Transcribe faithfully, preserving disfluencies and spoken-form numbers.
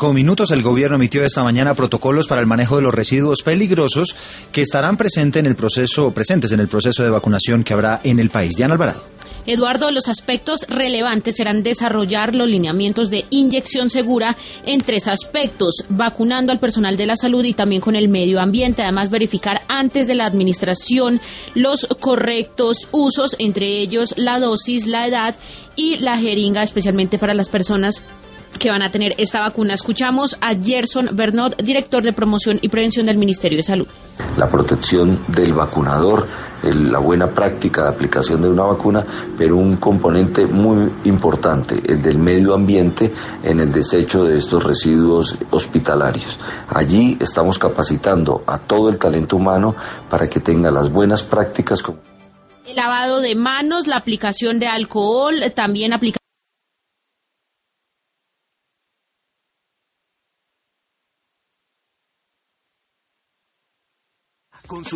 cinco minutos. El gobierno emitió esta mañana protocolos para el manejo de los residuos peligrosos que estarán presentes en el proceso, presentes en el proceso de vacunación que habrá en el país. Diana Alvarado. Eduardo, los aspectos relevantes serán desarrollar los lineamientos de inyección segura en tres aspectos: vacunando al personal de la salud y también con el medio ambiente. Además, verificar antes de la administración los correctos usos, entre ellos la dosis, la edad y la jeringa, especialmente para las personas que van a tener esta vacuna. Escuchamos a Gerson Bernot, director de promoción y prevención del Ministerio de Salud. La protección del vacunador, la buena práctica de aplicación de una vacuna, pero un componente muy importante, el del medio ambiente en el desecho de estos residuos hospitalarios. Allí estamos capacitando a todo el talento humano para que tenga las buenas prácticas. El lavado de manos, la aplicación de alcohol, también aplicación